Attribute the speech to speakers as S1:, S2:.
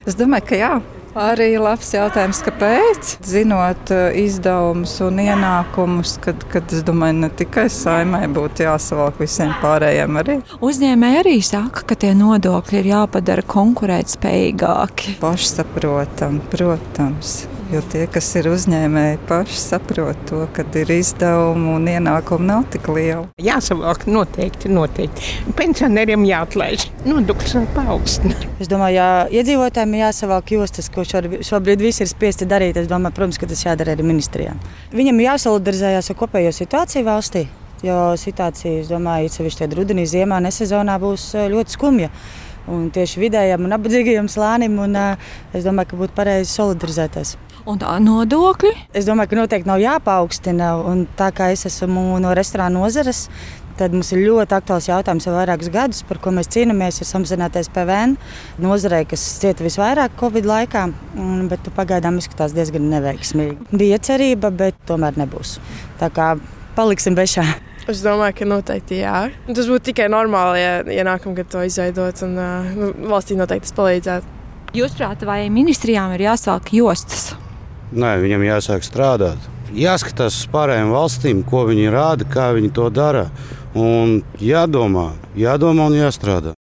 S1: Es domāju, ka jā. Arī labs jautājums, kāpēc? Zinot izdevumus un ienākumus, kad es domāju, ne tikai Saeimai būtu jāsavalk, visiem pārējiem arī.
S2: Uzņēmēji arī saka, ka tie nodokļi ir jāpadara konkurētspējīgāki.
S1: Pašsaprotam, protams. Jo tie, kas ir uzņēmēji, paši saprot to, ka ir izdevumi un ienākumi nav tik lieli.
S3: Jāsavalk noteikti. Pensionāriem jāatlaiž. Nodokļus var paaugstināt.
S4: Es domāju, ja iedzīvotājiem ir jāsavalk jostas, ko šobrīd visi ir spiesti darīt, es domāju, protams, ka tas jādara arī ministrijām. Viņam jāsolidarizējās ar kopējo situāciju valstī, jo situācija, es domāju, sevišķi rudenī, ziemā, nesezonā būs ļoti skumja. Un tieši vidējam un nabadzīgajam slānim, un es domāju, ka būtu pareizi solidarizēties.
S2: Un tā nodokļi?
S4: Es domāju, ka noteikti nav jāpaaugstina, un tā kā es esmu no restorānu nozares, tad mums ir ļoti aktuāls jautājums jau vairākus gadus, par ko mēs cīnāmies, ir samazinātais PVN nozarei, kas cieta visvairāk Covid laikā, bet pagaidām izskatās diezgan neveiksmīgi. Bija cerība, bet tomēr nebūs. Tā kā paliksim bešā.
S5: Es domāju, ka noteikti jā. Tas būtu tikai normāli, ja nākamgad to izveidot, un valstī noteikti tas palīdzētu.
S2: Jūsuprāt, vai ministrijām ir jāsāk jostas?
S6: Nē, viņam jāsāk strādāt. Jāskatās uz pārējām valstīm, ko viņi rāda, kā viņi to dara. Un jādomā un jāstrādā.